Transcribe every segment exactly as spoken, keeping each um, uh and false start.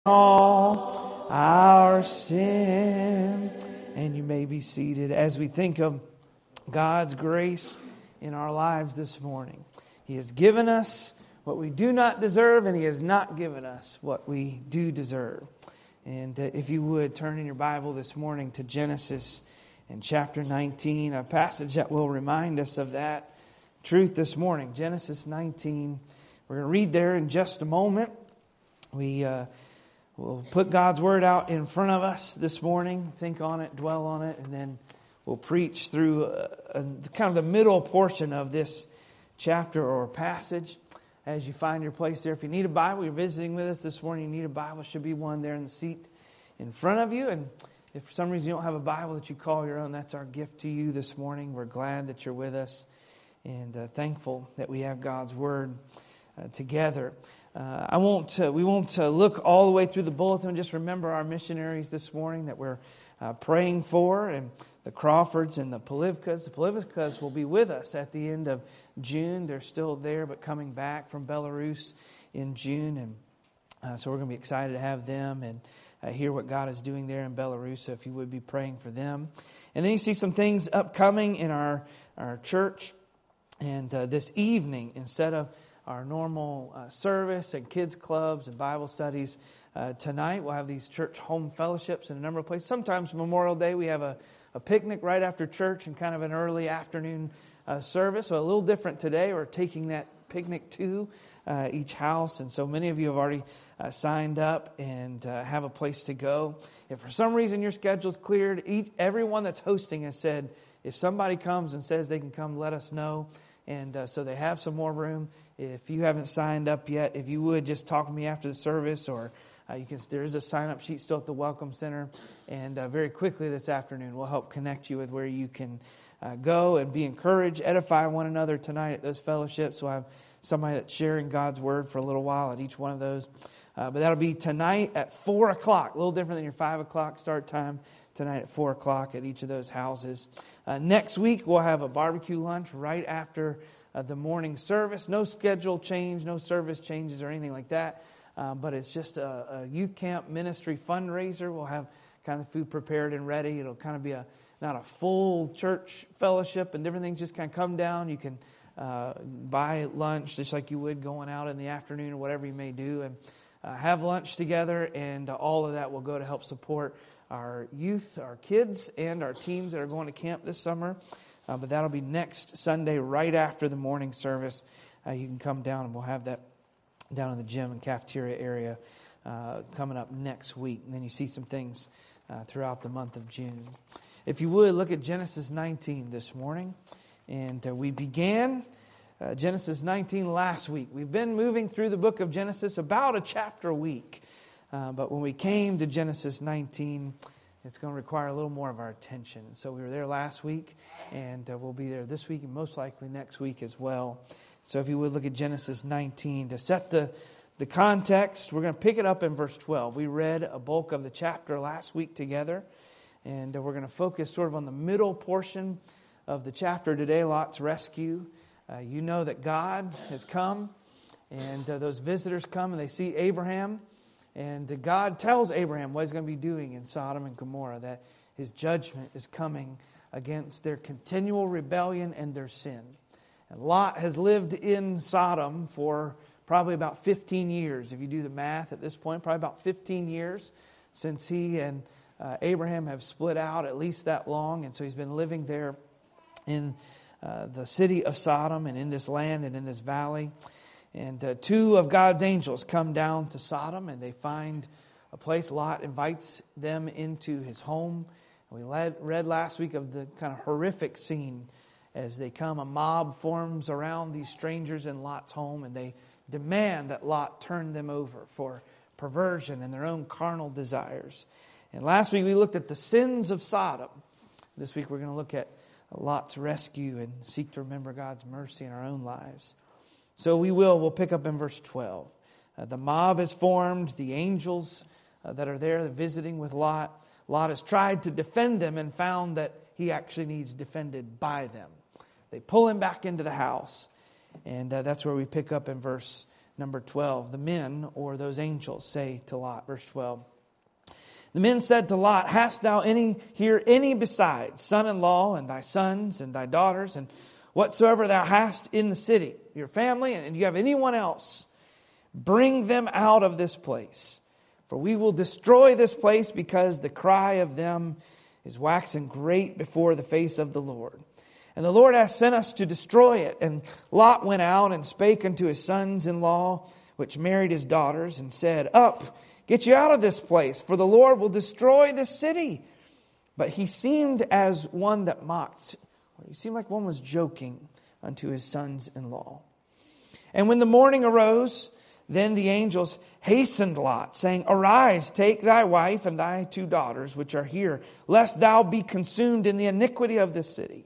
all our sin. And you may be seated as we think of God's grace in our lives this morning. He has given us what we do not deserve, and He has not given us what we do deserve. And uh, if you would, turn in your Bible this morning to Genesis and chapter nineteen, a passage that will remind us of that truth this morning. Genesis nineteen. We're going to read there in just a moment. We uh, will put God's Word out in front of us this morning, think on it, dwell on it, and then we'll preach through a, a, kind of the middle portion of this chapter or passage as you find your place there. If you need a Bible, you're visiting with us this morning, you need a Bible, should be one there in the seat in front of you. And if for some reason you don't have a Bible that you call your own, that's our gift to you this morning. We're glad that you're with us and uh, thankful that we have God's Word uh, together. Uh, I won't. Uh, we won't uh, look all the way through the bulletin. Just remember our missionaries this morning that we're uh, praying for, and the Crawfords and the Polivkas. The Polivkas will be with us at the end of June. They're still there, but coming back from Belarus in June, and uh, so we're going to be excited to have them and uh, hear what God is doing there in Belarus. So if you would be praying for them, and then you see some things upcoming in our our church, and uh, this evening instead of our normal uh, service and kids clubs and Bible studies. Uh, tonight we'll have these church home fellowships in a number of places. Sometimes Memorial Day we have a, a picnic right after church and kind of an early afternoon uh, service. So a little different today. We're taking that picnic to uh, each house. And so many of you have already uh, signed up and uh, have a place to go. If for some reason your schedule's cleared, each, everyone that's hosting has said, if somebody comes and says they can come, let us know. And uh, so they have some more room. If you haven't signed up yet, if you would just talk to me after the service, or uh, you can. There is a sign-up sheet still at the Welcome Center, and uh, very quickly this afternoon we'll help connect you with where you can uh, go and be encouraged, edify one another tonight at those fellowships. We'll have somebody that's sharing God's Word for a little while at each one of those. Uh, but that'll be tonight at four o'clock, a little different than your five o'clock start time. Tonight at four o'clock at each of those houses. Uh, next week we'll have a barbecue lunch right after uh, the morning service. No schedule change, no service changes or anything like that. Um, but it's just a, a youth camp ministry fundraiser. We'll have kind of food prepared and ready. It'll kind of be a not a full church fellowship and different things. Just kind of come down. You can uh, buy lunch just like you would going out in the afternoon or whatever you may do, and uh, have lunch together. And uh, all of that will go to help support our youth, our kids, and our teens that are going to camp this summer. Uh, but that'll be next Sunday right after the morning service. Uh, you can come down and we'll have that down in the gym and cafeteria area uh, coming up next week. And then you see some things uh, throughout the month of June. If you would, look at Genesis nineteen this morning. And uh, we began uh, Genesis nineteen last week. We've been moving through the book of Genesis about a chapter a week. Uh, but when we came to Genesis nineteen, it's going to require a little more of our attention. So we were there last week, and uh, we'll be there this week and most likely next week as well. So if you would look at Genesis nineteen. To set the, the context, we're going to pick it up in verse twelve. We read a bulk of the chapter last week together, and uh, we're going to focus sort of on the middle portion of the chapter today, Lot's rescue. Uh, you know that God has come, and uh, those visitors come and they see Abraham. And God tells Abraham what He's going to be doing in Sodom and Gomorrah, that His judgment is coming against their continual rebellion and their sin. And Lot has lived in Sodom for probably about fifteen years. If you do the math at this point, probably about fifteen years since he and uh, Abraham have split out, at least that long. And so he's been living there in uh, the city of Sodom and in this land and in this valley. And uh, two of God's angels come down to Sodom, and they find a place. Lot invites them into his home. And we led, read last week of the kind of horrific scene as they come. A mob forms around these strangers in Lot's home, and they demand that Lot turn them over for perversion and their own carnal desires. And last week we looked at the sins of Sodom. This week we're going to look at Lot's rescue and seek to remember God's mercy in our own lives. So we will, we'll pick up in verse twelve. Uh, the mob has formed, the angels uh, that are there visiting with Lot. Lot has tried to defend them and found that he actually needs defended by them. They pull him back into the house. And uh, that's where we pick up in verse number twelve. The men, or those angels, say to Lot, verse twelve. The men said to Lot, hast thou any here any besides son-in-law and thy sons and thy daughters and whatsoever thou hast in the city, your family, and you have anyone else? Bring them out of this place. For we will destroy this place, because the cry of them is waxing great before the face of the Lord. And the Lord hath sent us to destroy it. And Lot went out and spake unto his sons-in-law, which married his daughters, and said, Up, get you out of this place, for the Lord will destroy this city. But he seemed as one that mocked. He seemed like one was joking unto his sons-in-law. And when the morning arose, then the angels hastened Lot, saying, Arise, take thy wife and thy two daughters, which are here, lest thou be consumed in the iniquity of this city.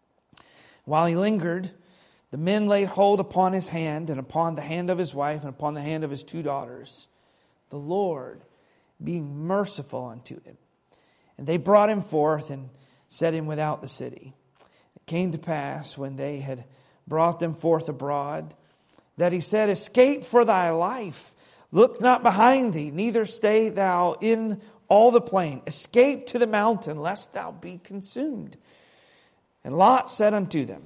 While he lingered, the men laid hold upon his hand, and upon the hand of his wife, and upon the hand of his two daughters, the Lord being merciful unto him. And they brought him forth and set him without the city. It came to pass, when they had brought them forth abroad, that he said, Escape for thy life. Look not behind thee, neither stay thou in all the plain. Escape to the mountain, lest thou be consumed. And Lot said unto them,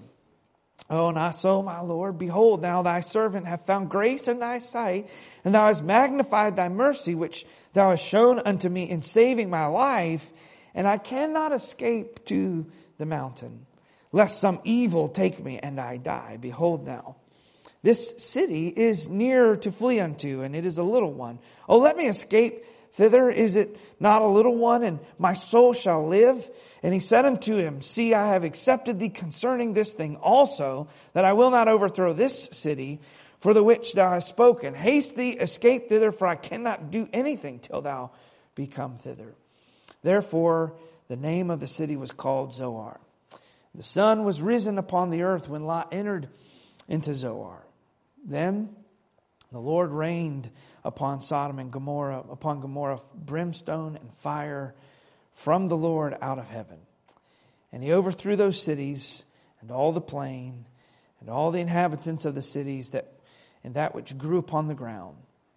Oh, not so, my Lord. Behold, now thy servant hath found grace in thy sight, and thou hast magnified thy mercy, which thou hast shown unto me in saving my life. And I cannot escape to the mountain, lest some evil take me and I die. Behold now, this city is near to flee unto, and it is a little one. Oh, let me escape thither. Is it not a little one, and my soul shall live? And he said unto him, See, I have accepted thee concerning this thing also, that I will not overthrow this city, for the which thou hast spoken. Haste thee, escape thither, for I cannot do anything till thou be come thither. Therefore the name of the city was called Zoar. The sun was risen upon the earth when Lot entered into Zoar. Then the Lord rained upon Sodom and Gomorrah, upon Gomorrah, brimstone and fire from the Lord out of heaven. And he overthrew those cities and all the plain and all the inhabitants of the cities that and that which grew upon the ground.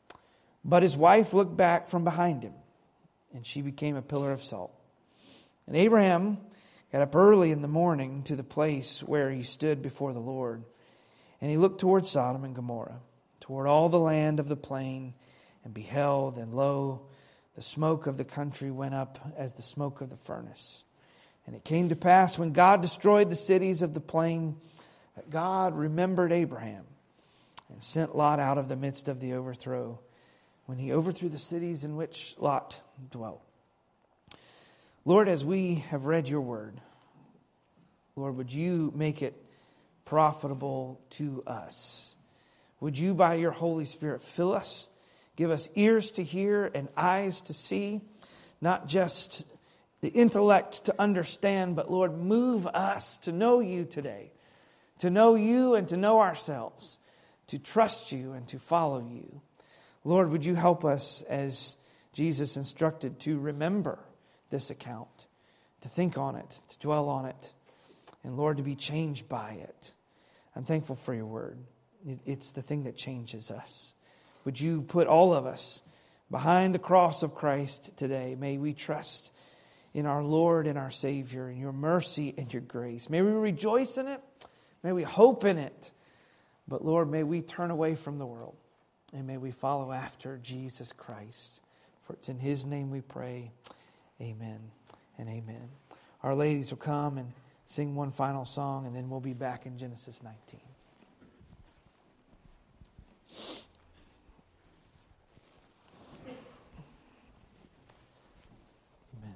But his wife looked back from behind him, and she became a pillar of salt. And Abraham got up early in the morning to the place where he stood before the Lord. And he looked toward Sodom and Gomorrah, toward all the land of the plain, and beheld, and lo, the smoke of the country went up as the smoke of the furnace. And it came to pass, when God destroyed the cities of the plain, that God remembered Abraham, and sent Lot out of the midst of the overthrow, when he overthrew the cities in which Lot dwelt. Lord, as we have read your word, Lord, would you make it profitable to us? Would you, by your Holy Spirit, fill us, give us ears to hear and eyes to see, not just the intellect to understand, but Lord, move us to know you today, to know you and to know ourselves, to trust you and to follow you. Lord, would you help us, as Jesus instructed, to remember this account, to think on it, to dwell on it, and Lord, to be changed by it. I'm thankful for your word. It's the thing that changes us. Would you put all of us behind the cross of Christ today? May we trust in our Lord and our Savior, in your mercy and your grace. May we rejoice in it. May we hope in it. But Lord, may we turn away from the world, and may we follow after Jesus Christ. For it's in his name we pray. Amen and amen. Our ladies will come and sing one final song, and then we'll be back in Genesis nineteen. Amen.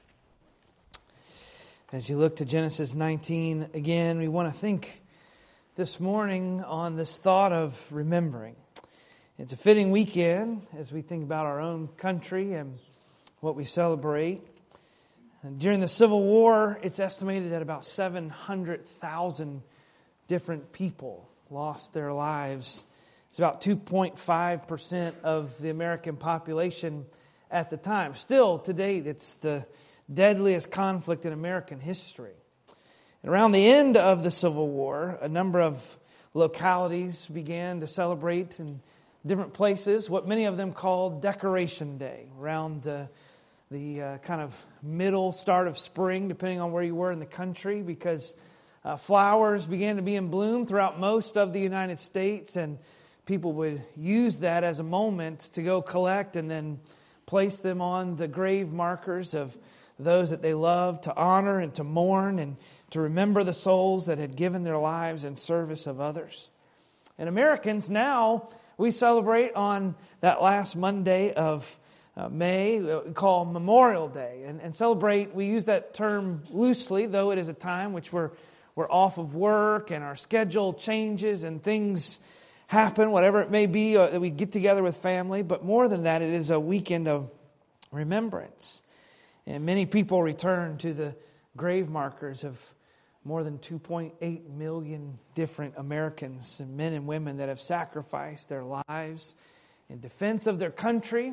As you look to Genesis nineteen again, we want to think this morning on this thought of remembering. It's a fitting weekend as we think about our own country and what we celebrate. And during the Civil War, it's estimated that about seven hundred thousand different people lost their lives. It's about two point five percent of the American population at the time. Still, to date, it's the deadliest conflict in American history. And around the end of the Civil War, a number of localities began to celebrate in different places what many of them called Decoration Day, around uh, the uh, kind of middle start of spring, depending on where you were in the country, because uh, flowers began to be in bloom throughout most of the United States, and people would use that as a moment to go collect and then place them on the grave markers of those that they loved, to honor and to mourn and to remember the souls that had given their lives in service of others. And Americans now, we celebrate on that last Monday of uh, May, we call Memorial Day. And, and celebrate, we use that term loosely, though it is a time which we're, we're off of work and our schedule changes and things happen, whatever it may be, uh, that we get together with family. But more than that, it is a weekend of remembrance. And many people return to the grave markers of more than two point eight million different Americans and men and women that have sacrificed their lives in defense of their country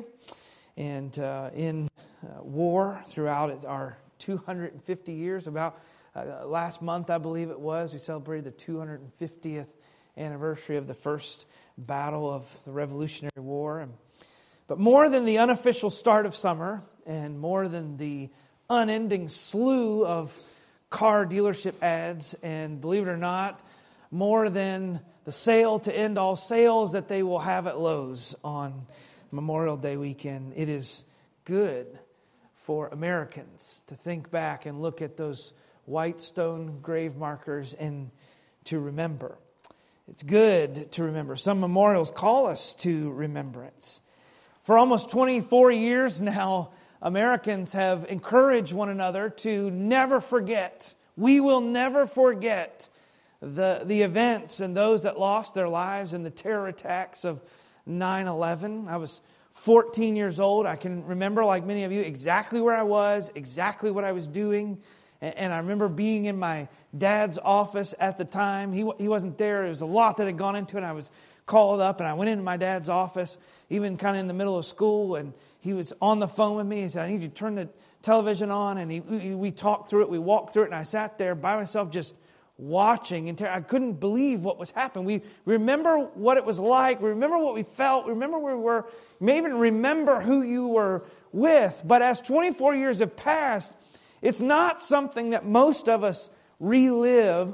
and uh, in uh, war throughout our two hundred fifty years. About uh, last month, I believe it was, we celebrated the two hundred fiftieth anniversary of the first battle of the Revolutionary War. And, but more than the unofficial start of summer, and more than the unending slew of car dealership ads, and believe it or not, more than the sale to end all sales that they will have at Lowe's on Memorial Day weekend, it is good for Americans to think back and look at those white stone grave markers and to remember. It's good to remember. Some memorials call us to remembrance. For almost twenty-four years now, Americans have encouraged one another to never forget. We will never forget the, the events and those that lost their lives in the terror attacks of nine eleven. I was fourteen years old. I can remember, like many of you, exactly where I was, exactly what I was doing. And, and I remember being in my dad's office at the time. He, he wasn't there. There was a lot that had gone into it. And I was called up, and I went into my dad's office, even kind of in the middle of school, and he was on the phone with me. He said, I need you to turn the television on. And he, we, we talked through it. We walked through it. And I sat there by myself just watching. And I couldn't believe what was happening. We remember what it was like. We remember what we felt. We remember where we were. You may even remember who you were with. But as twenty-four years have passed, it's not something that most of us relive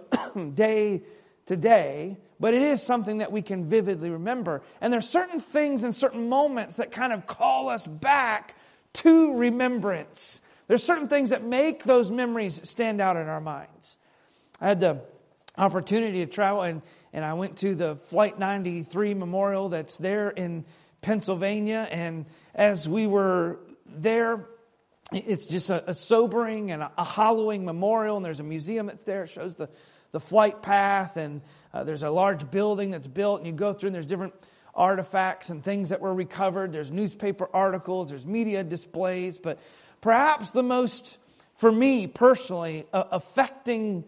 day to day. But it is something that we can vividly remember. And there's certain things and certain moments that kind of call us back to remembrance. There's certain things that make those memories stand out in our minds. I had the opportunity to travel, and, and I went to the Flight ninety-three Memorial that's there in Pennsylvania. And as we were there, it's just a, a sobering and a, a hollowing memorial. And there's a museum that's there. It shows the the flight path, and uh, there's a large building that's built, and you go through and there's different artifacts and things that were recovered. There's newspaper articles, there's media displays, but perhaps the most, for me personally, uh, affecting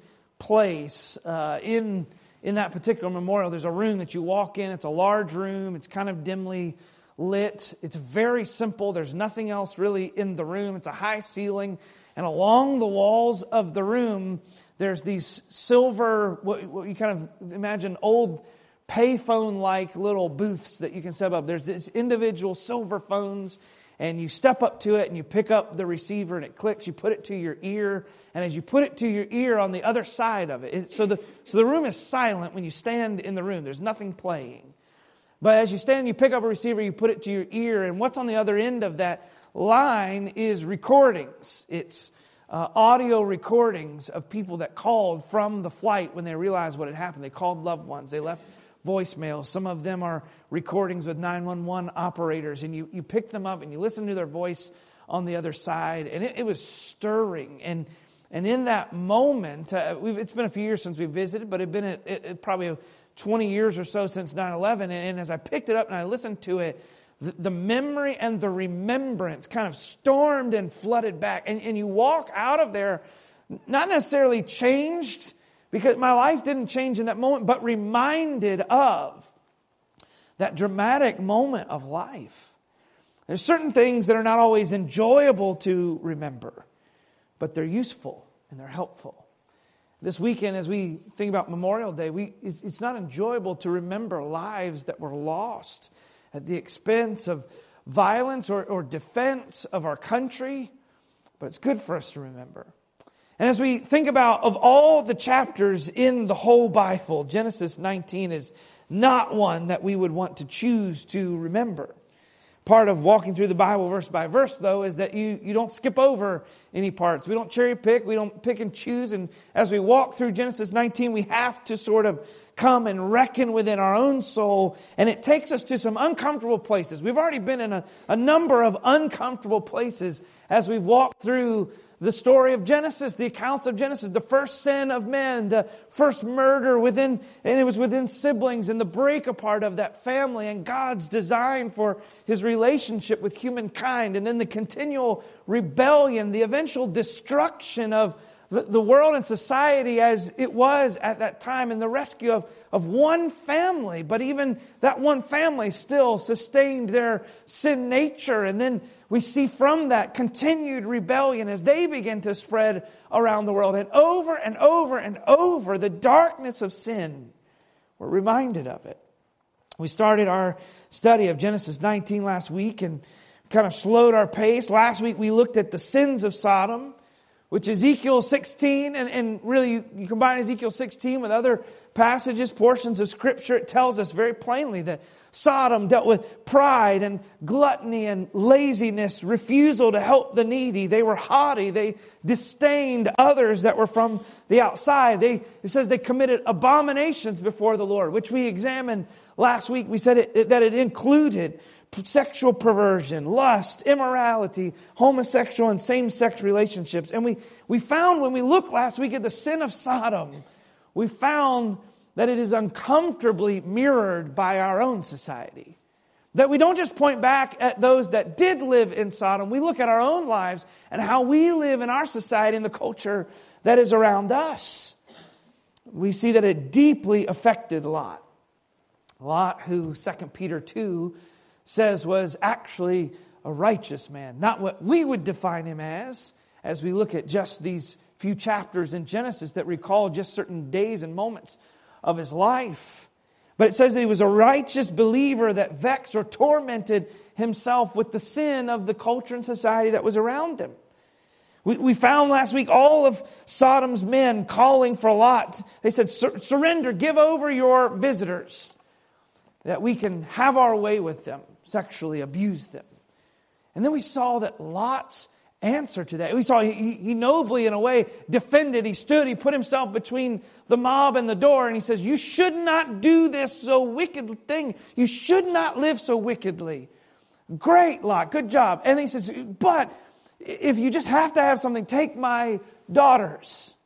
place uh, in in that particular memorial, there's a room that you walk in. It's a large room. It's kind of dimly lit. It's very simple. There's nothing else really in the room. It's a high ceiling, and along the walls of the room, there's these silver, what, what you kind of imagine old payphone-like little booths that you can step up. There's these individual silver phones, and you step up to it, and you pick up the receiver, and it clicks. You put it to your ear, and as you put it to your ear on the other side of it, it so the so the room is silent when you stand in the room. There's nothing playing. But as you stand, you pick up a receiver, you put it to your ear, and what's on the other end of that line is recordings. It's Uh, audio recordings of people that called from the flight when they realized what had happened. They called loved ones. They left voicemails. Some of them are recordings with nine one one operators. And you, you pick them up and you listen to their voice on the other side. And it, it was stirring. And and in that moment, uh, we've, it's been a few years since we visited, but it had been a, it, it probably twenty years or so since nine eleven. And, and as I picked it up and I listened to it, the memory and the remembrance kind of stormed and flooded back. And, and you walk out of there not necessarily changed, because my life didn't change in that moment, but reminded of that dramatic moment of life. There's certain things that are not always enjoyable to remember, but they're useful and they're helpful. This weekend, as we think about Memorial Day, we it's, it's not enjoyable to remember lives that were lost at the expense of violence or, or defense of our country, but it's good for us to remember. And as we think about, of all the chapters in the whole Bible, Genesis nineteen is not one that we would want to choose to remember. Part of walking through the Bible verse by verse, though, is that you, you don't skip over any parts. We don't cherry pick. We don't pick and choose. And as we walk through Genesis nineteen, we have to sort of come and reckon within our own soul. And it takes us to some uncomfortable places. We've already been in a, a number of uncomfortable places as we've walked through the story of Genesis, the accounts of Genesis, the first sin of men, the first murder within, and it was within siblings, and the break apart of that family, and God's design for His relationship with humankind, and then the continual rebellion, the eventual destruction of the, the world and society as it was at that time, and the rescue of, of one family. But even that one family still sustained their sin nature, and then we see from that continued rebellion as they begin to spread around the world. And over and over and over, the darkness of sin, we're reminded of it. We started our study of Genesis nineteen last week and kind of slowed our pace. Last week we looked at the sins of Sodom, which Ezekiel sixteen, and, and really you, you combine Ezekiel sixteen with other passages, portions of Scripture, it tells us very plainly that Sodom dealt with pride and gluttony and laziness, refusal to help the needy. They were haughty. They disdained others that were from the outside. They, it says they committed abominations before the Lord, which we examined last week. We said it, it, that it included sexual perversion, lust, immorality, homosexual and same-sex relationships. And we, we found when we looked last week at the sin of Sodom, we found that it is uncomfortably mirrored by our own society. That we don't just point back at those that did live in Sodom. We look at our own lives and how we live in our society and the culture that is around us. We see that it deeply affected Lot. Lot, who Second Peter two says was actually a righteous man. Not what we would define him as, as we look at just these few chapters in Genesis that recall just certain days and moments of his life. But it says that he was a righteous believer that vexed or tormented himself with the sin of the culture and society that was around him. We, we found last week all of Sodom's men calling for Lot. They said, Sur- surrender, give over your visitors, that we can have our way with them, sexually abuse them. And then we saw that Lot's answer to that, we saw he, he nobly in a way defended, he stood, he put himself between the mob and the door, and he says, you should not do this so wicked thing. You should not live so wickedly. Great, Lot, good job. And he says, but if you just have to have something, take my daughters.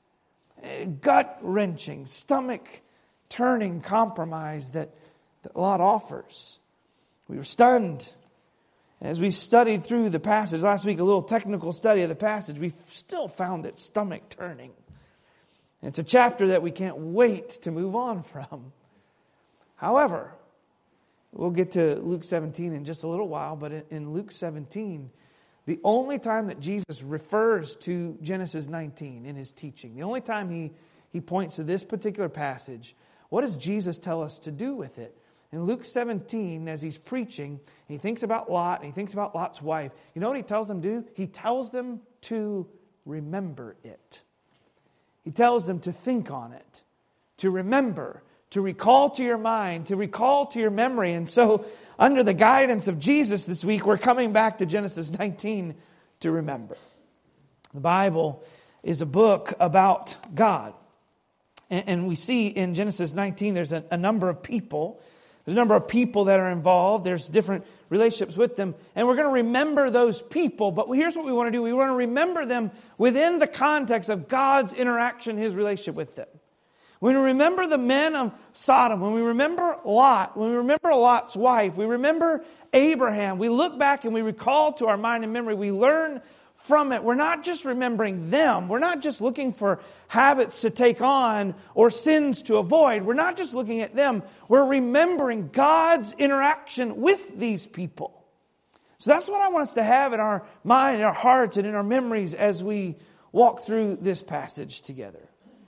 Gut-wrenching, stomach-turning compromise that, that Lot offers. We were stunned. As we studied through the passage last week, a little technical study of the passage, we still found it stomach-turning. It's a chapter that we can't wait to move on from. However, we'll get to Luke seventeen in just a little while, but in Luke seventeen, the only time that Jesus refers to Genesis nineteen in His teaching, the only time He, he points to this particular passage, what does Jesus tell us to do with it? In Luke seventeen, as He's preaching, He thinks about Lot, and He thinks about Lot's wife. You know what He tells them to do? He tells them to remember it. He tells them to think on it, to remember, to recall to your mind, to recall to your memory. And so, under the guidance of Jesus this week, we're coming back to Genesis nineteen to remember. The Bible is a book about God. And, and we see in Genesis nineteen, there's a, a number of people. There's a number of people that are involved. There's different relationships with them. And we're going to remember those people. But here's what we want to do. We want to remember them within the context of God's interaction, His relationship with them. When we remember the men of Sodom, when we remember Lot, when we remember Lot's wife, we remember Abraham, we look back and we recall to our mind and memory, we learn from it. We're not just remembering them. We're not just looking for habits to take on or sins to avoid. We're not just looking at them. We're remembering God's interaction with these people. So that's what I want us to have in our mind, in our hearts, and in our memories as we walk through this passage together.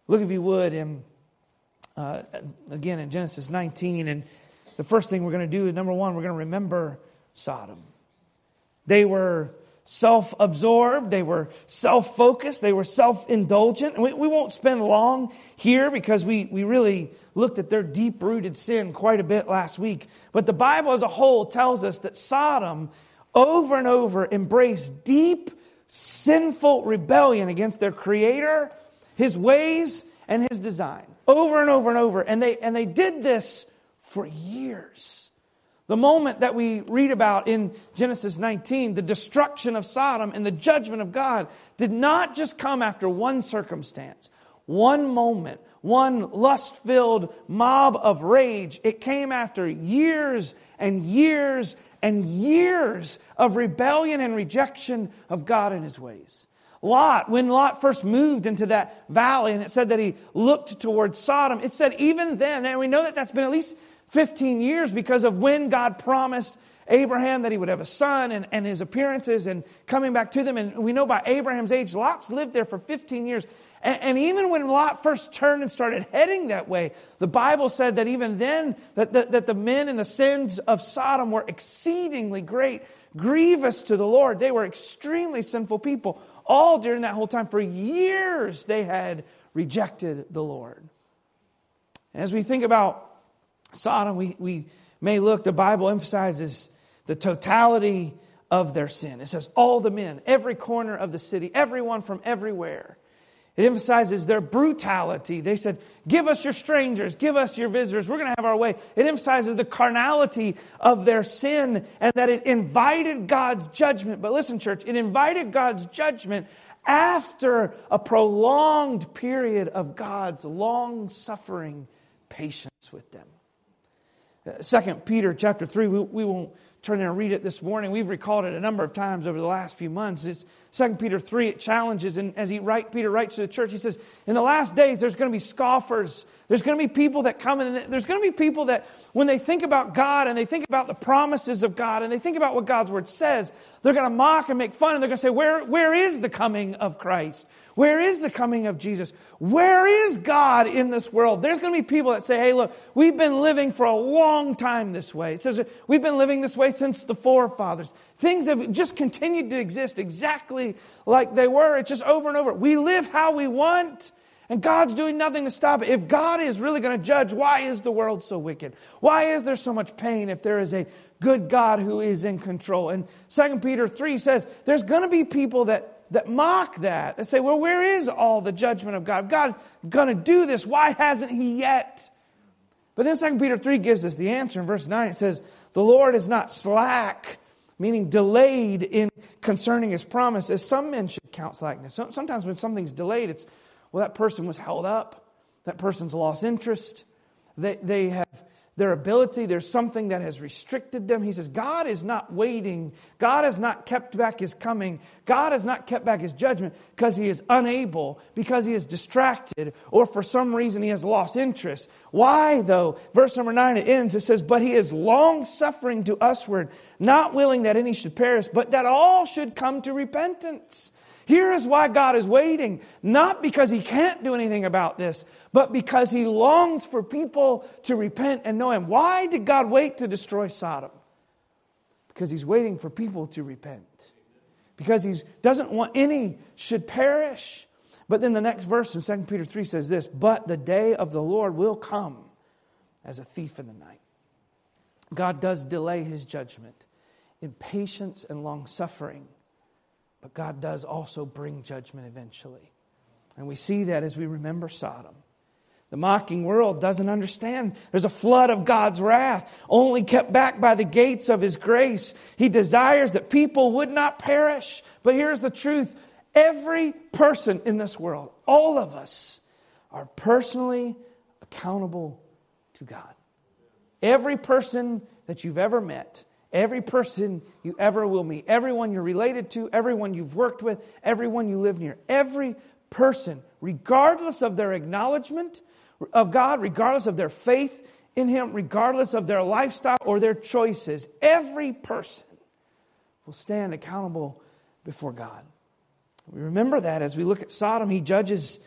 Look, if you would, in, uh, again in Genesis nineteen. And the first thing we're going to do is, number one, we're going to remember Sodom. They were self-absorbed. They were self-focused. They were self-indulgent. And we, we won't spend long here because we, we really looked at their deep-rooted sin quite a bit last week. But the Bible as a whole tells us that Sodom over and over embraced deep, sinful rebellion against their Creator, His ways, and His design. Over and over and over. And they, and they did this for years. The moment that we read about in Genesis nineteen, the destruction of Sodom and the judgment of God did not just come after one circumstance, one moment, one lust-filled mob of rage. It came after years and years and years of rebellion and rejection of God and His ways. Lot, when Lot first moved into that valley and it said that he looked towards Sodom, it said even then, and we know that that's been at least fifteen years because of when God promised Abraham that he would have a son and, and his appearances and coming back to them. And we know by Abraham's age, Lot's lived there for fifteen years. And, and even when Lot first turned and started heading that way, the Bible said that even then that, that, that the men and the sins of Sodom were exceedingly great, grievous to the Lord. They were extremely sinful people. All during that whole time, for years, they had rejected the Lord. And as we think about Sodom, we, we may look, the Bible emphasizes the totality of their sin. It says all the men, every corner of the city, everyone from everywhere. It emphasizes their brutality. They said, give us your strangers, give us your visitors, we're going to have our way. It emphasizes the carnality of their sin and that it invited God's judgment. But listen, church, it invited God's judgment after a prolonged period of God's long-suffering patience with them. Second Peter chapter three, we, we won't turn in and read it this morning. We've recalled it a number of times over the last few months. It's Second Peter three, it challenges, and as he write, Peter writes to the church, he says, in the last days there's going to be scoffers. There's going to be people that come in, and there's going to be people that when they think about God and they think about the promises of God and they think about what God's Word says, they're going to mock and make fun, and they're going to say, where, where is the coming of Christ? Where is the coming of Jesus? Where is God in this world? There's going to be people that say, hey, look, we've been living for a long time this way. It says we've been living this way since the forefathers. Things have just continued to exist exactly like they were. It's just over and over. We live how we want, and God's doing nothing to stop it. If God is really going to judge, why is the world so wicked? Why is there so much pain if there is a good God who is in control? And Second Peter three says there's going to be people that that mock that. They say, well, where is all the judgment of God? God going to do this. Why hasn't He yet? But then Second Peter three gives us the answer. In verse nine, it says, the Lord is not slack, meaning delayed in concerning His promise, as some men should count slackness. So, sometimes when something's delayed, it's, well, that person was held up. That person's lost interest. They, they have their ability. There's something that has restricted them. He says, God is not waiting. God has not kept back His coming. God has not kept back His judgment because He is unable, because He is distracted, or for some reason He has lost interest. Why, though? Verse number nine, it ends. It says, but He is long-suffering to usward, not willing that any should perish, but that all should come to repentance. Here is why God is waiting. Not because He can't do anything about this, but because He longs for people to repent and know Him. Why did God wait to destroy Sodom? Because He's waiting for people to repent. Because He doesn't want any should perish. But then the next verse in Second Peter three says this, but the day of the Lord will come as a thief in the night. God does delay His judgment in patience and long suffering. But God does also bring judgment eventually. And we see that as we remember Sodom. The mocking world doesn't understand. There's a flood of God's wrath, only kept back by the gates of His grace. He desires that people would not perish. But here's the truth. Every person in this world, all of us, are personally accountable to God. Every person that you've ever met, every person you ever will meet, everyone you're related to, everyone you've worked with, everyone you live near, every person, regardless of their acknowledgement of God, regardless of their faith in Him, regardless of their lifestyle or their choices, every person will stand accountable before God. We remember that as we look at Sodom. He judges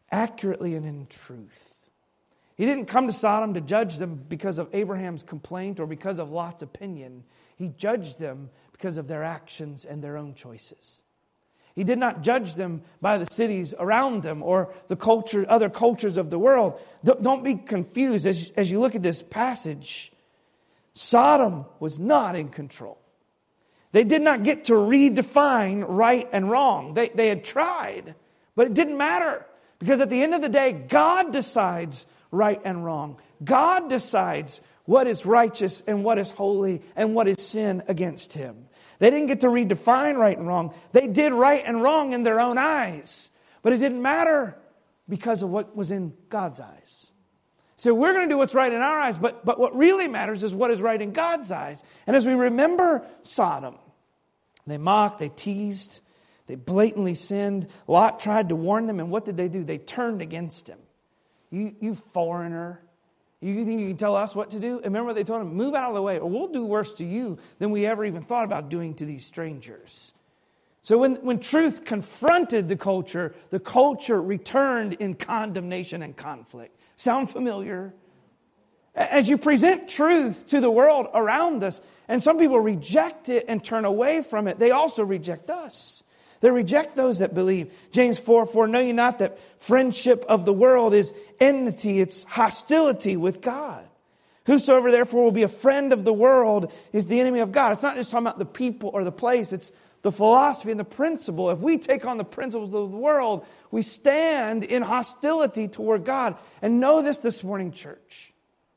accurately and in truth. He didn't come to Sodom to judge them because of Abraham's complaint or because of Lot's opinion. He judged them because of their actions and their own choices. He did not judge them by the cities around them or the culture, other cultures of the world. Don't be confused as, as you look at this passage. Sodom was not in control. They did not get to redefine right and wrong. They, they had tried, but it didn't matter. Because at the end of the day, God decides right and wrong. God decides what is righteous and what is holy and what is sin against Him. They didn't get to redefine right and wrong. They did right and wrong in their own eyes. But it didn't matter because of what was in God's eyes. So we're going to do what's right in our eyes, but, but what really matters is what is right in God's eyes. And as we remember Sodom, they mocked, they teased, they blatantly sinned. Lot tried to warn them, and what did they do? They turned against him. You, you foreigner. You think you can tell us what to do? And remember what they told him? Move out of the way, or we'll do worse to you than we ever even thought about doing to these strangers. So when, when truth confronted the culture, the culture returned in condemnation and conflict. Sound familiar? As you present truth to the world around us, and some people reject it and turn away from it, they also reject us. They reject those that believe. James four four, know ye not that friendship of the world is enmity, it's hostility with God. Whosoever therefore will be a friend of the world is the enemy of God. It's not just talking about the people or the place, it's the philosophy and the principle. If we take on the principles of the world, we stand in hostility toward God. And know this this morning, church,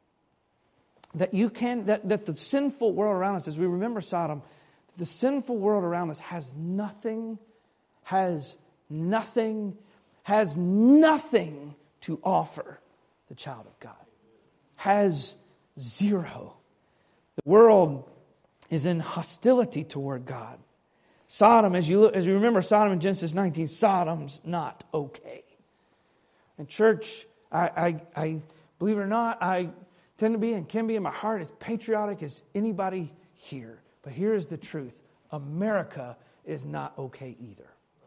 that you can, that, that the sinful world around us, as we remember Sodom, the sinful world around us has nothing, has nothing, has nothing to offer the child of God. Has zero. The world is in hostility toward God. Sodom, as you look, as you remember Sodom in Genesis nineteen, Sodom's not okay. And church, I, I, I believe it or not, I tend to be and can be in my heart as patriotic as anybody here. But here is the truth. America is not okay either.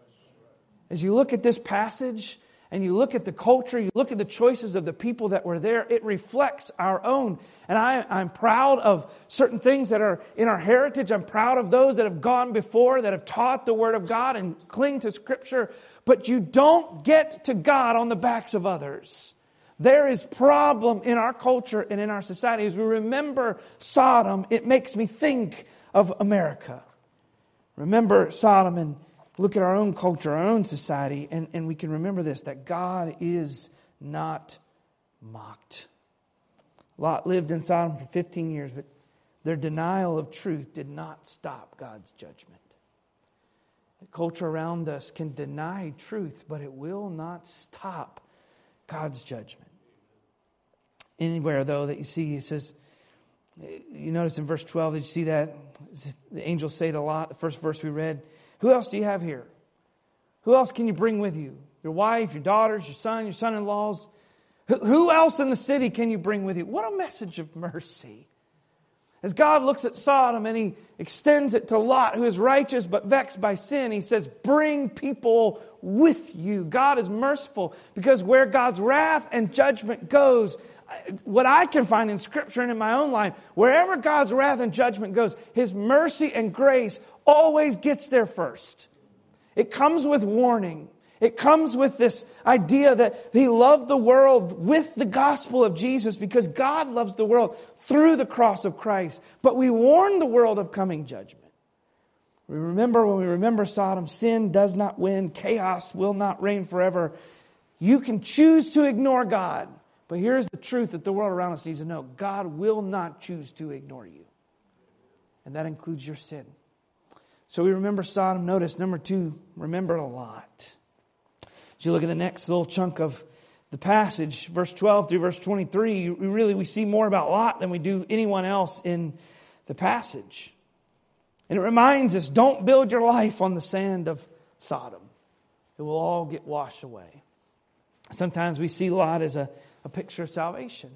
As you look at this passage and you look at the culture, you look at the choices of the people that were there, it reflects our own. And I, I'm proud of certain things that are in our heritage. I'm proud of those that have gone before, that have taught the Word of God and cling to Scripture. But you don't get to God on the backs of others. There is problem in our culture and in our society. As we remember Sodom, it makes me think of America. Remember Sodom and look at our own culture, our own society, and, and we can remember this, that God is not mocked. Lot lived in Sodom for fifteen years, but their denial of truth did not stop God's judgment. The culture around us can deny truth, but it will not stop God's judgment. Anywhere, though, that you see, it says, you notice in verse twelve, did you see that? The angels say it a lot, the first verse we read. Who else do you have here? Who else can you bring with you? Your wife, your daughters, your son, your son-in-laws. Who, who else in the city can you bring with you? What a message of mercy. As God looks at Sodom and He extends it to Lot, who is righteous but vexed by sin, He says, bring people with you. God is merciful because where God's wrath and judgment goes, what I can find in Scripture and in my own life, wherever God's wrath and judgment goes, His mercy and grace always gets there first. It comes with warning. It comes with this idea that He loved the world with the gospel of Jesus because God loves the world through the cross of Christ. But we warn the world of coming judgment. We remember when we remember Sodom, sin does not win. Chaos will not reign forever. You can choose to ignore God. But here's the truth that the world around us needs to know. God will not choose to ignore you. And that includes your sin. So we remember Sodom. Notice, number two, remember Lot. As you look at the next little chunk of the passage, verse twelve through verse twenty-three, we really we see more about Lot than we do anyone else in the passage. And it reminds us, don't build your life on the sand of Sodom. It will all get washed away. Sometimes we see Lot as a, a picture of salvation.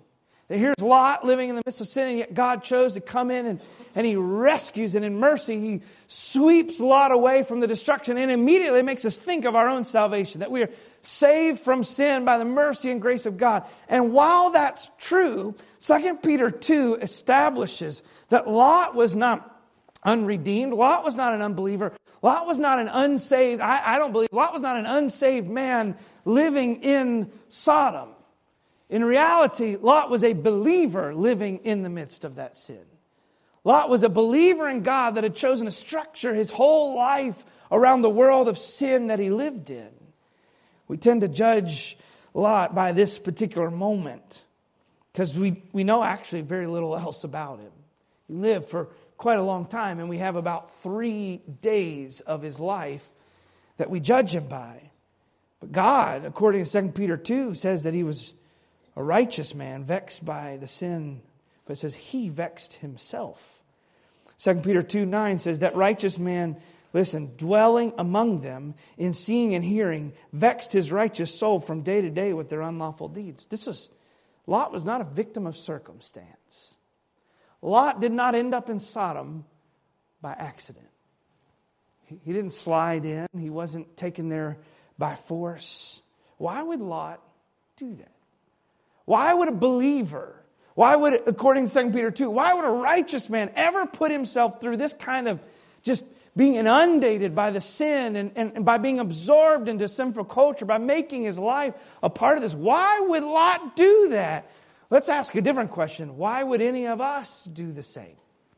Here's Lot living in the midst of sin, and yet God chose to come in and, and He rescues, and in mercy He sweeps Lot away from the destruction, and immediately makes us think of our own salvation, that we are saved from sin by the mercy and grace of God. And while that's true, Second Peter two establishes that Lot was not unredeemed. Lot was not an unbeliever. Lot was not an unsaved, I, I don't believe, Lot was not an unsaved man living in Sodom. In reality, Lot was a believer living in the midst of that sin. Lot was a believer in God that had chosen to structure his whole life around the world of sin that he lived in. We tend to judge Lot by this particular moment because we, we know actually very little else about him. He lived for quite a long time, and we have about three days of his life that we judge him by. But God, according to Second Peter two, says that he was a righteous man, vexed by the sin, but it says he vexed himself. Second Peter two nine says that righteous man, listen, dwelling among them in seeing and hearing, vexed his righteous soul from day to day with their unlawful deeds. This was, Lot was not a victim of circumstance. Lot did not end up in Sodom by accident. He, he didn't slide in. He wasn't taken there by force. Why would Lot do that? Why would a believer, why would, according to Second Peter two, why would a righteous man ever put himself through this kind of just being inundated by the sin and, and, and by being absorbed into sinful culture, by making his life a part of this? Why would Lot do that? Let's ask a different question. Why would any of us do the same?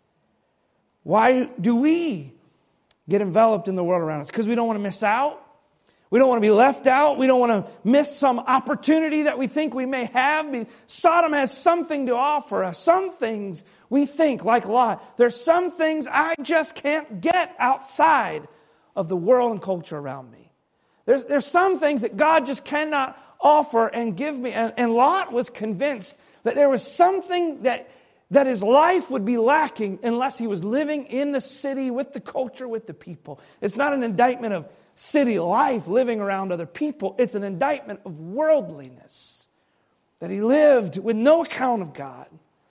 Why do we get enveloped in the world around us? Because we don't want to miss out. We don't want to be left out. We don't want to miss some opportunity that we think we may have. Sodom has something to offer us. Some things we think, like Lot, there's some things I just can't get outside of the world and culture around me. There's, there's some things that God just cannot offer and give me. And, and Lot was convinced that there was something that, that his life would be lacking unless he was living in the city with the culture, with the people. It's not an indictment of city life, living around other people. It's an indictment of worldliness, that he lived with no account of God.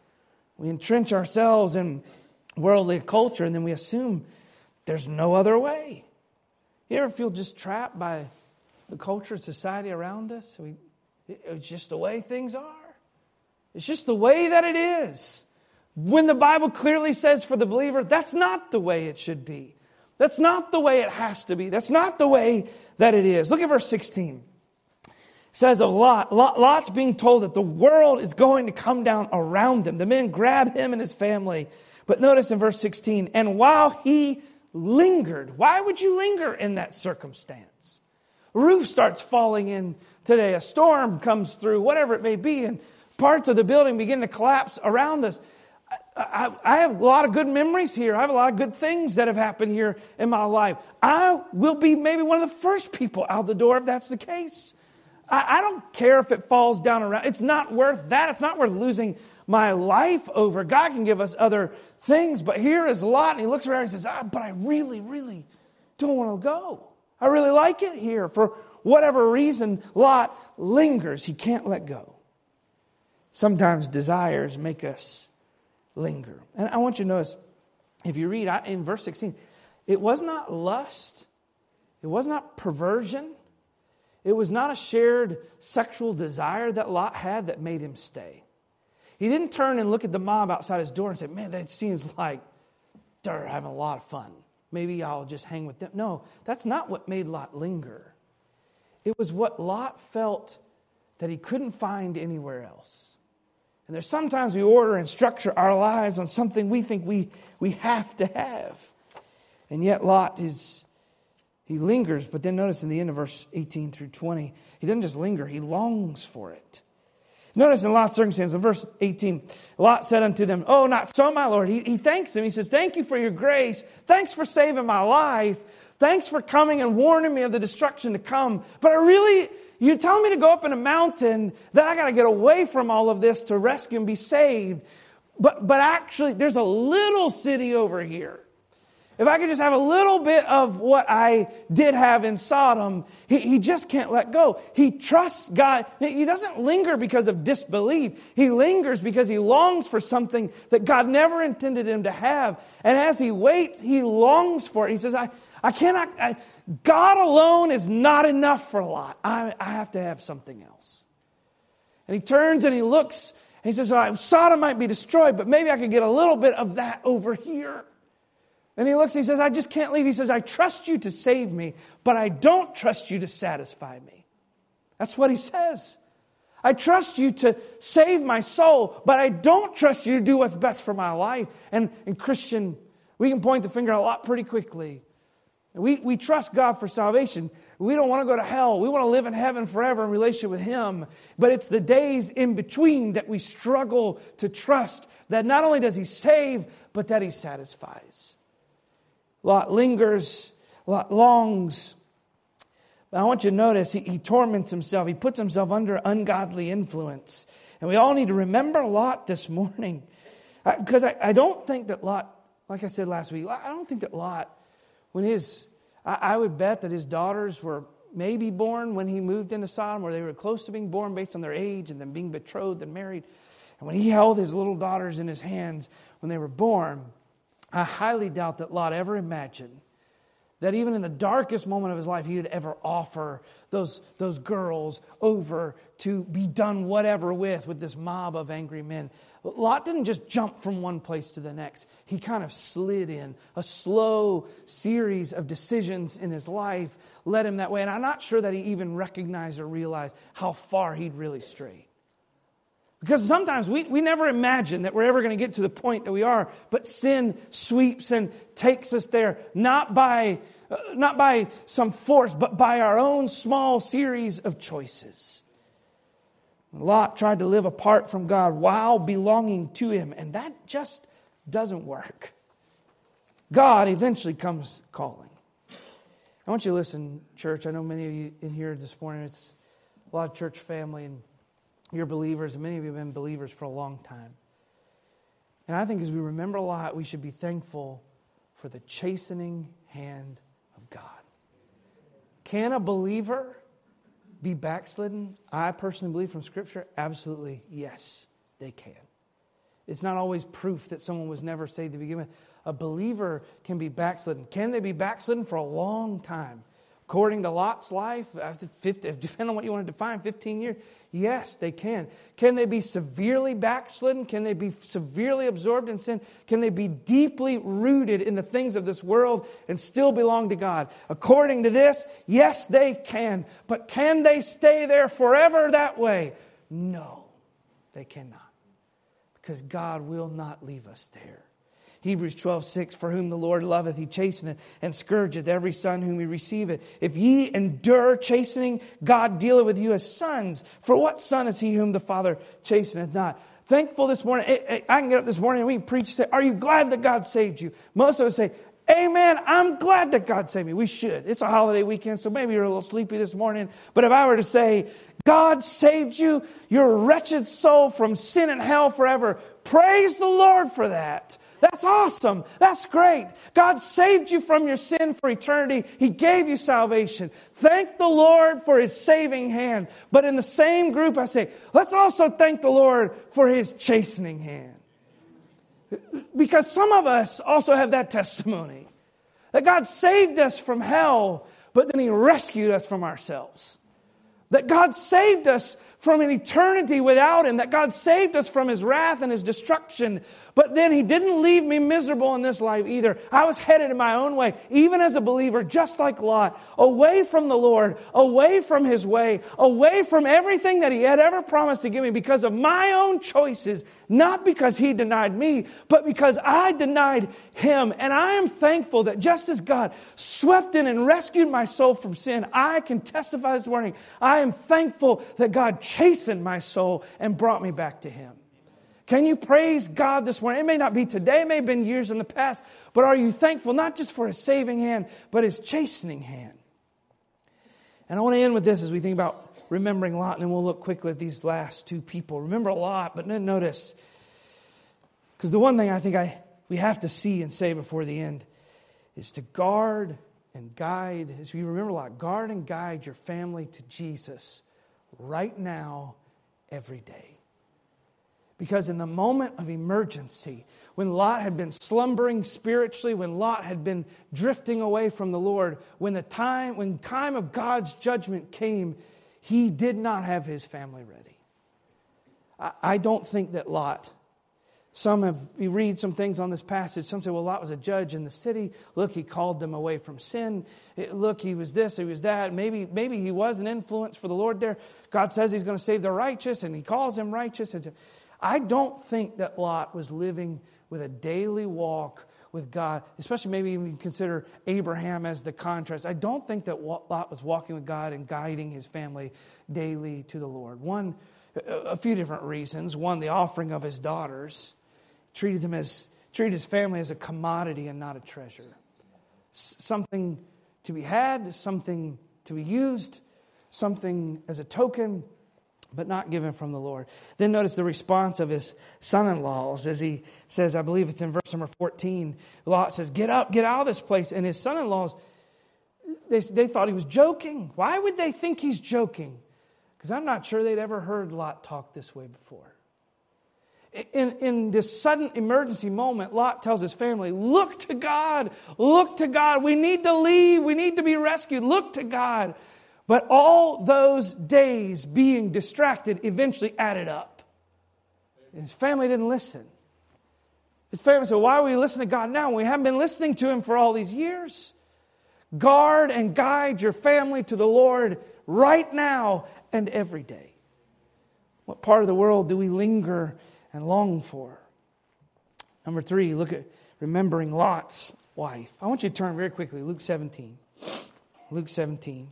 We entrench ourselves in worldly culture, and then we assume there's no other way. You ever feel just trapped by the culture and society around us? We, it's just the way things are. It's just the way that it is. When the Bible clearly says for the believer, that's not the way it should be. That's not the way it has to be. That's not the way that it is. Look at verse sixteen. It says of Lot, Lot, Lot's being told that the world is going to come down around him. The men grab him and his family. But notice in verse sixteen, and while he lingered, why would you linger in that circumstance? A roof starts falling in today. A storm comes through, whatever it may be, and parts of the building begin to collapse around us. I, I have a lot of good memories here. I have a lot of good things that have happened here in my life. I will be maybe one of the first people out the door if that's the case. I, I don't care if it falls down around. It's not worth that. It's not worth losing my life over. God can give us other things. But here is Lot, and he looks around and he says, ah, but I really, really don't want to go. I really like it here. For whatever reason, Lot lingers. He can't let go. Sometimes desires make us linger. And I want you to notice, if you read in verse sixteen, it was not lust, it was not perversion, it was not a shared sexual desire that Lot had that made him stay. He didn't turn and look at the mob outside his door and say, man, that seems like they're having a lot of fun. Maybe I'll just hang with them. No, that's not what made Lot linger. It was what Lot felt that he couldn't find anywhere else. And there's sometimes we order and structure our lives on something we think we, we have to have. And yet Lot is, he lingers, but then notice in the end of verse eighteen through twenty, he doesn't just linger, he longs for it. Notice in Lot's circumstance, in verse eighteen, Lot said unto them, oh, not so, my Lord. He, he thanks them. He says, thank you for your grace. Thanks for saving my life. Thanks for coming and warning me of the destruction to come. But I really... You tell me to go up in a mountain, that I got to get away from all of this to rescue and be saved. But but actually, there's a little city over here. if I could just have a little bit of what I did have in Sodom, he, he just can't let go. He trusts God. He doesn't linger because of disbelief. He lingers because he longs for something that God never intended him to have. And as he waits, he longs for it. He says, I, I cannot, I, God alone is not enough for Lot. I, I have to have something else. And he turns and he looks and he says, all right, Sodom might be destroyed, but maybe I could get a little bit of that over here. And he looks and he says, I just can't leave. He says, I trust you to save me, but I don't trust you to satisfy me. That's what he says. I trust you to save my soul, but I don't trust you to do what's best for my life. And, and Christian, we can point the finger a lot pretty quickly. We, we trust God for salvation. We don't want to go to hell. We want to live in heaven forever in relationship with Him. But it's the days in between that we struggle to trust that not only does He save, but that He satisfies. Lot lingers, Lot longs. But I want you to notice he, he torments himself. He puts himself under ungodly influence. And we all need to remember Lot this morning. Because I, I, I don't think that Lot, like I said last week, I don't think that Lot, when his, I, I would bet that his daughters were maybe born when he moved into Sodom, or they were close to being born based on their age and then being betrothed and married. And when he held his little daughters in his hands when they were born, I highly doubt that Lot ever imagined that even in the darkest moment of his life, he would ever offer those, those girls over to be done whatever with, with this mob of angry men. Lot didn't just jump from one place to the next. He kind of slid in. A slow series of decisions in his life led him that way. And I'm not sure that he even recognized or realized how far he'd really strayed. Because sometimes we, we never imagine that we're ever going to get to the point that we are, but sin sweeps and takes us there, not by, uh, not by some force, but by our own small series of choices. Lot tried to live apart from God while belonging to Him, and that just doesn't work. God eventually comes calling. I want you to listen, church. I know many of you in here this morning, it's a lot of church family, and you're believers, and many of you have been believers for a long time. And I think as we remember a lot, we should be thankful for the chastening hand of God. Can a believer be backslidden? I personally believe from Scripture, absolutely yes, they can. It's not always proof that someone was never saved to begin with. A believer can be backslidden. Can they be backslidden for a long time? According to Lot's life, depending on what you want to define, fifteen years, yes, they can. Can they be severely backslidden? Can they be severely absorbed in sin? Can they be deeply rooted in the things of this world and still belong to God? According to this, yes, they can. But can they stay there forever that way? No, they cannot. Because God will not leave us there. Hebrews twelve six, for whom the Lord loveth, He chasteneth, and scourgeth every son whom He receiveth. If ye endure chastening, God dealeth with you as sons. For what son is he whom the Father chasteneth not? Thankful this morning. I can get up this morning and we can preach and say, are you glad that God saved you? Most of us say, amen, I'm glad that God saved me. We should. It's a holiday weekend, so maybe you're a little sleepy this morning. But if I were to say, God saved you, your wretched soul from sin and hell forever, praise the Lord for that. That's awesome. That's great. God saved you from your sin for eternity. He gave you salvation. Thank the Lord for His saving hand. But in the same group, I say, let's also thank the Lord for His chastening hand. Because some of us also have that testimony. That God saved us from hell, but then He rescued us from ourselves. That God saved us from an eternity without Him. That God saved us from His wrath and His destruction. But then He didn't leave me miserable in this life either. I was headed in my own way, even as a believer, just like Lot, away from the Lord, away from His way, away from everything that He had ever promised to give me because of my own choices. Not because He denied me, but because I denied Him. And I am thankful that just as God swept in and rescued my soul from sin, I can testify this morning, I am thankful that God chastened my soul and brought me back to Him. Can you praise God this morning? It may not be today, it may have been years in the past, but are you thankful not just for His saving hand, but His chastening hand? And I want to end with this as we think about remembering Lot, and then we'll look quickly at these last two people. Remember Lot, but then notice, because the one thing I think I we have to see and say before the end is to guard and guide, as we remember a lot, guard and guide your family to Jesus right now, every day. Because in the moment of emergency, when Lot had been slumbering spiritually, when Lot had been drifting away from the Lord, when the time, when time of God's judgment came, he did not have his family ready. I, I don't think that Lot, some have, you read some things on this passage, some say, well, Lot was a judge in the city. Look, he called them away from sin. It, look, he was this, he was that. Maybe, maybe he was an influence for the Lord there. God says he's going to save the righteous, and he calls them righteous. And I don't think that Lot was living with a daily walk with God, especially maybe even consider Abraham as the contrast. I don't think that Lot was walking with God and guiding his family daily to the Lord. One, a few different reasons. One, the offering of his daughters. Treated them as, treated his family as a commodity and not a treasure. S- something to be had, something to be used, something as a token, but not given from the Lord. Then notice the response of his son-in-laws as he says, I believe it's in verse number fourteen, Lot says, get up, get out of this place. And his son-in-laws, they, they thought he was joking. Why would they think he's joking? Because I'm not sure they'd ever heard Lot talk this way before. In, in this sudden emergency moment, Lot tells his family, look to God, look to God. We need to leave. We need to be rescued. Look to God. But all those days being distracted eventually added up. And his family didn't listen. His family said, why are we listening to God now? We haven't been listening to Him for all these years. Guard and guide your family to the Lord right now and every day. What part of the world do we linger and long for? Number three, look at remembering Lot's wife. I want you to turn very quickly, Luke seventeen. Luke seventeen.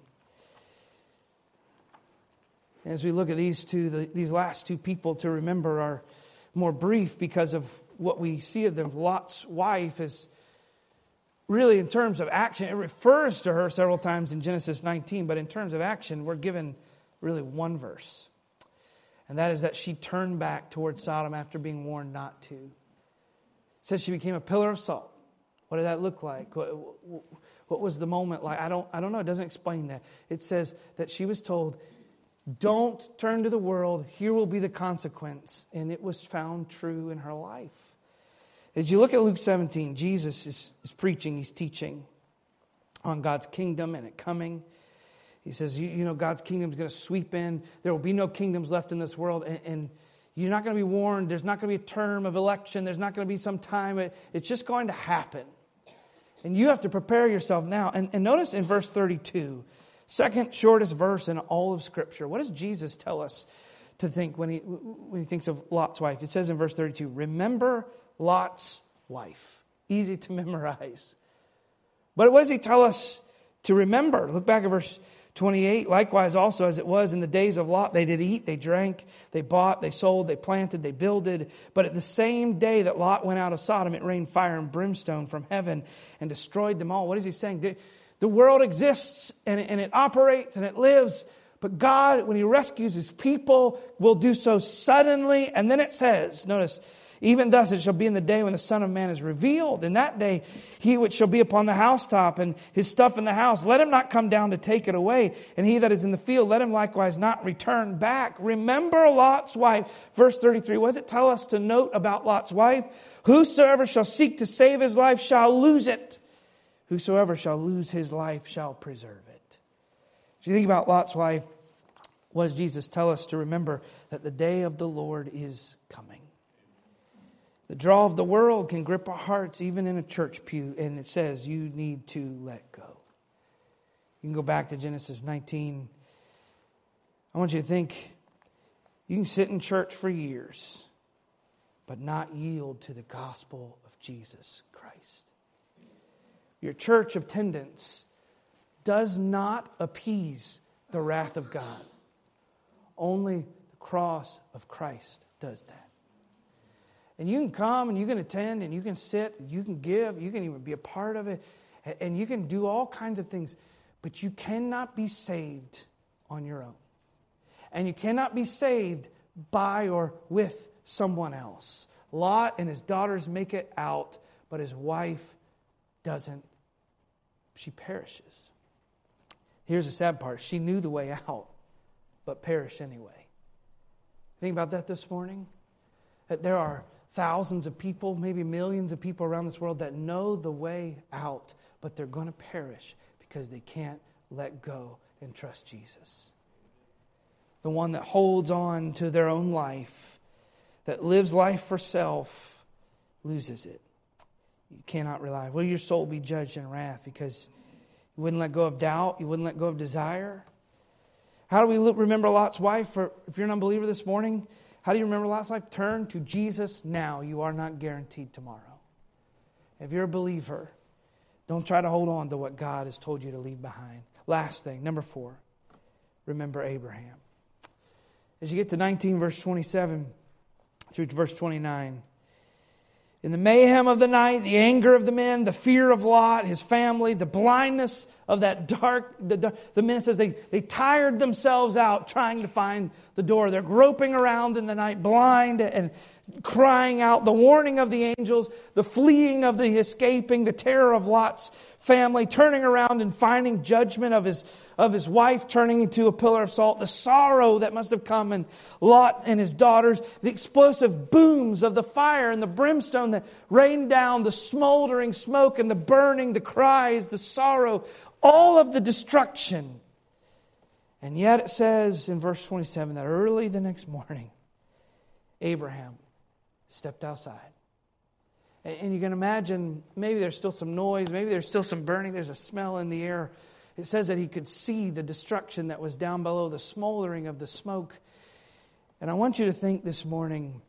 As we look at these two, the, these last two people to remember are more brief because of what we see of them. Lot's wife is really, in terms of action, it refers to her several times in Genesis nineteen, but in terms of action, we're given really one verse. And that is that she turned back towards Sodom after being warned not to. It says she became a pillar of salt. What did that look like? What, what was the moment like? I don't, I don't know. It doesn't explain that. It says that she was told, don't turn to the world. Here will be the consequence. And it was found true in her life. As you look at Luke seventeen, Jesus is, is preaching, He's teaching on God's kingdom and it coming. He says, you, you know, God's kingdom is going to sweep in. There will be no kingdoms left in this world. And, and you're not going to be warned. There's not going to be a term of election. There's not going to be some time. It, it's just going to happen. And you have to prepare yourself now. And, and notice in verse thirty-two, second shortest verse in all of Scripture. What does Jesus tell us to think when he, when he thinks of Lot's wife? It says in verse thirty-two, remember Lot's wife. Easy to memorize. But what does He tell us to remember? Look back at verse twenty-eight, likewise also as it was in the days of Lot, they did eat, they drank, they bought, they sold, they planted, they builded. But at the same day that Lot went out of Sodom, it rained fire and brimstone from heaven and destroyed them all. What is he saying? The, the world exists and it, and it operates and it lives. But God, when He rescues His people, will do so suddenly. And then it says, notice, even thus it shall be in the day when the Son of Man is revealed. In that day, he which shall be upon the housetop and his stuff in the house, let him not come down to take it away. And he that is in the field, let him likewise not return back. Remember Lot's wife. Verse thirty-three, what does it tell us to note about Lot's wife? Whosoever shall seek to save his life shall lose it. Whosoever shall lose his life shall preserve it. If you think about Lot's wife, what does Jesus tell us to remember? That the day of the Lord is coming. The draw of the world can grip our hearts, even in a church pew, and it says you need to let go. You can go back to Genesis nineteen. I want you to think, you can sit in church for years, but not yield to the gospel of Jesus Christ. Your church attendance does not appease the wrath of God. Only the cross of Christ does that. And you can come and you can attend and you can sit, you can give, you can even be a part of it, and you can do all kinds of things. But you cannot be saved on your own. And you cannot be saved by or with someone else. Lot and his daughters make it out, but his wife doesn't she perishes. Here's the sad part. She knew the way out, but perished anyway. Think about that this morning. That there are thousands of people, maybe millions of people around this world that know the way out, but they're going to perish because they can't let go and trust Jesus. The one that holds on to their own life, that lives life for self, loses it. You cannot rely. Will your soul be judged in wrath because you wouldn't let go of doubt, you wouldn't let go of desire? How do we remember Lot's wife? For, if you're an unbeliever this morning, how do you remember Lot's life? Turn to Jesus now. You are not guaranteed tomorrow. If you're a believer, don't try to hold on to what God has told you to leave behind. Last thing, number four, remember Abraham. As you get to nineteen, verse twenty-seven through to verse twenty-nine, in the mayhem of the night, the anger of the men, the fear of Lot, his family, the blindness of that dark, the, the men says they, they tired themselves out trying to find the door. They're groping around in the night, blind and crying out, the warning of the angels, the fleeing of the escaping, the terror of Lot's family, turning around and finding judgment of his of his wife turning into a pillar of salt, the sorrow that must have come in Lot and his daughters, the explosive booms of the fire and the brimstone that rained down, the smoldering smoke and the burning, the cries, the sorrow, all of the destruction. And yet it says in verse twenty-seven that early the next morning, Abraham stepped outside. And you can imagine, maybe there's still some noise, maybe there's still some burning, there's a smell in the air. It says that he could see the destruction that was down below, the smoldering of the smoke. And I want you to think this morning,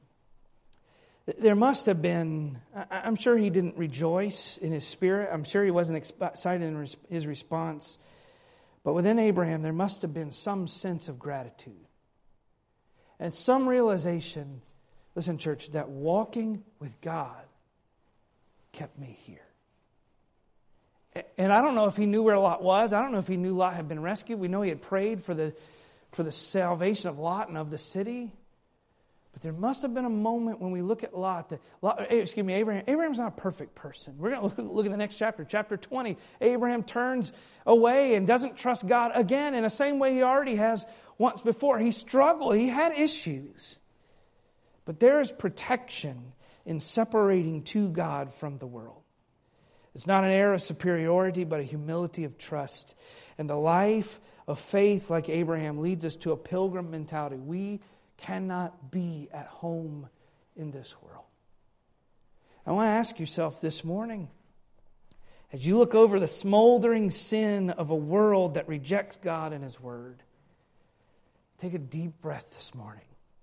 there must have been, I'm sure he didn't rejoice in his spirit. I'm sure he wasn't excited in his response. But within Abraham, there must have been some sense of gratitude. And some realization, listen church, that walking with God kept me here. And I don't know if he knew where Lot was. I don't know if he knew Lot had been rescued. We know he had prayed for the for the salvation of Lot and of the city. But there must have been a moment when we look at Lot. That Lot excuse me, Abraham. Abraham's not a perfect person. We're going to look at the next chapter, chapter twenty. Abraham turns away and doesn't trust God again in the same way he already has once before. He struggled. He had issues. But there is protection in separating to God from the world. It's not an air of superiority, but a humility of trust. And the life of faith, like Abraham, leads us to a pilgrim mentality. We cannot be at home in this world. I want to ask yourself this morning, as you look over the smoldering sin of a world that rejects God and His Word, take a deep breath this morning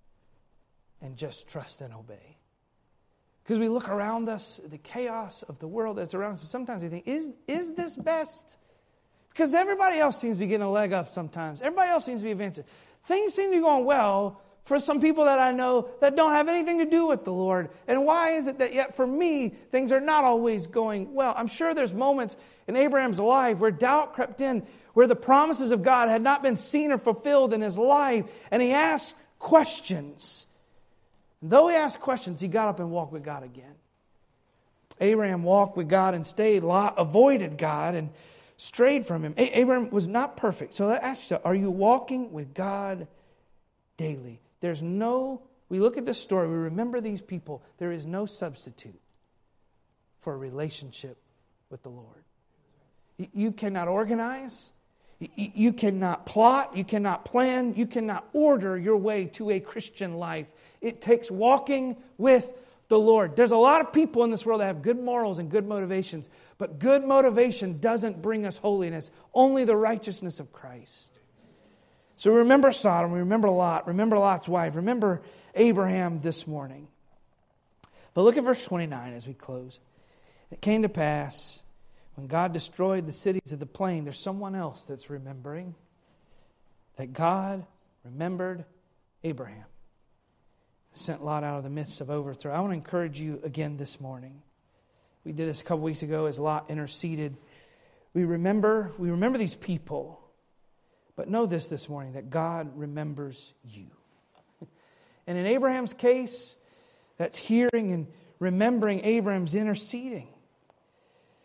and just trust and obey. Because we look around us, the chaos of the world that's around us, and sometimes we think, is, is this best? Because everybody else seems to be getting a leg up sometimes. Everybody else seems to be advancing. Things seem to be going well for some people that I know that don't have anything to do with the Lord. And why is it that yet for me, things are not always going well? I'm sure there's moments in Abraham's life where doubt crept in, where the promises of God had not been seen or fulfilled in his life, and he asked questions. Though he asked questions, he got up and walked with God again. Abraham walked with God and stayed. Lot avoided God and strayed from Him. A- Abraham was not perfect. So let's ask yourself, are you walking with God daily? There's no, we look at this story, we remember these people. There is no substitute for a relationship with the Lord. You, you cannot organize. You cannot plot, you cannot plan, you cannot order your way to a Christian life. It takes walking with the Lord. There's a lot of people in this world that have good morals and good motivations, but good motivation doesn't bring us holiness, only the righteousness of Christ. So remember Sodom, remember Lot, remember Lot's wife, remember Abraham this morning. But look at verse twenty-nine as we close. It came to pass, when God destroyed the cities of the plain, there's someone else that's remembering that God remembered Abraham. Sent Lot out of the midst of overthrow. I want to encourage you again this morning. We did this a couple weeks ago as Lot interceded. We remember, we remember these people, but know this this morning, that God remembers you. And in Abraham's case, that's hearing and remembering Abraham's interceding.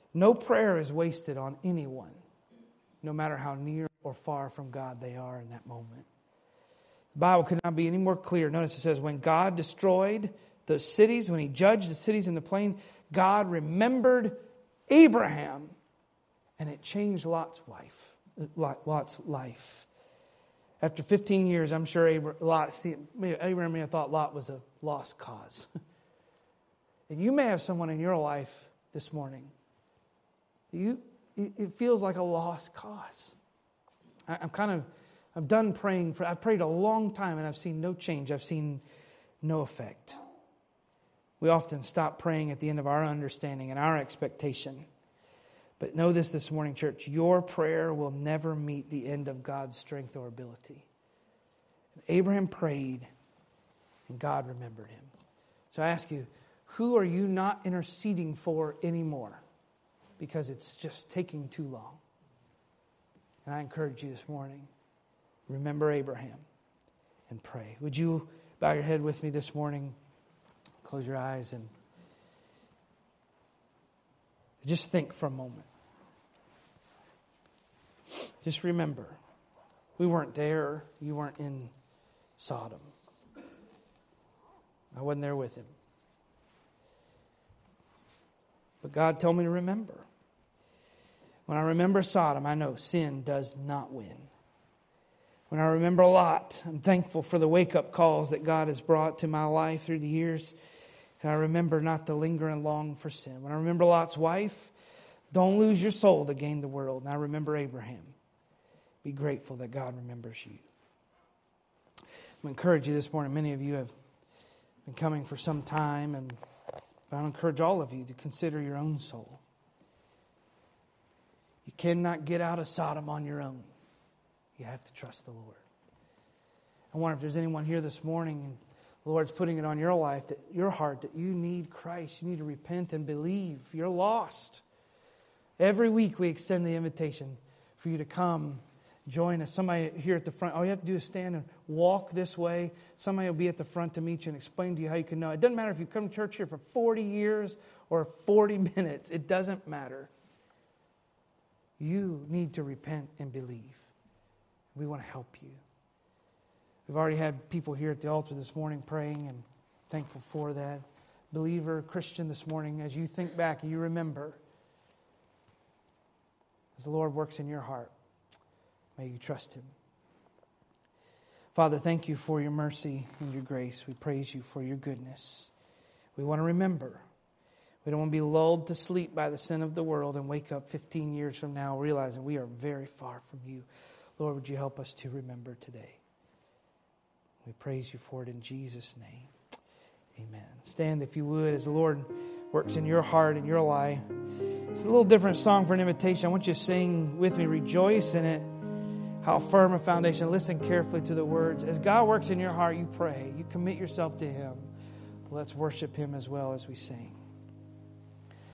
No prayer is wasted on anyone, no matter how near or far from God they are in that moment. The Bible could not be any more clear. Notice it says, when God destroyed those cities, when He judged the cities in the plain, God remembered Abraham, and it changed Lot's wife, Lot's life. After fifteen years, I'm sure Abraham, Lot, see, Abraham may have thought Lot was a lost cause. And you may have someone in your life this morning. You, it feels like a lost cause. I, I'm kind of, I'm done praying for. I've prayed a long time and I've seen no change. I've seen no effect. We often stop praying at the end of our understanding and our expectation. But know this this morning, church. Your prayer will never meet the end of God's strength or ability. Abraham prayed, and God remembered him. So I ask you, who are you not interceding for anymore? Because it's just taking too long. And I encourage you this morning, remember Abraham and pray. Would you bow your head with me this morning? Close your eyes and just think for a moment. Just remember, we weren't there. You weren't in Sodom. I wasn't there with him. But God told me to remember. When I remember Sodom, I know sin does not win. When I remember Lot, I'm thankful for the wake-up calls that God has brought to my life through the years. And I remember not to linger and long for sin. When I remember Lot's wife, don't lose your soul to gain the world. And I remember Abraham. Be grateful that God remembers you. I'm encourage you this morning. Many of you have been coming for some time, and I encourage all of you to consider your own soul. You cannot get out of Sodom on your own. You have to trust the Lord. I wonder if there's anyone here this morning, and the Lord's putting it on your life, that your heart, that you need Christ. You need to repent and believe. You're lost. Every week we extend the invitation for you to come join us. Somebody here at the front, all you have to do is stand and walk this way. Somebody will be at the front to meet you and explain to you how you can know. It doesn't matter if you come to church here for forty years or forty minutes. It doesn't matter. You need to repent and believe. We want to help you. We've already had people here at the altar this morning praying, and thankful for that. Believer, Christian this morning, as you think back and you remember, as the Lord works in your heart, may you trust Him. Father, thank you for your mercy and your grace. We praise you for your goodness. We want to remember. We don't want to be lulled to sleep by the sin of the world and wake up fifteen years from now realizing we are very far from you. Lord, would you help us to remember today? We praise you for it in Jesus' name. Amen. Stand if you would as the Lord works in your heart and your life. It's a little different song for an invitation. I want you to sing with me. Rejoice in it. How firm a foundation. Listen carefully to the words. As God works in your heart, you pray. You commit yourself to Him. Let's worship Him as well as we sing.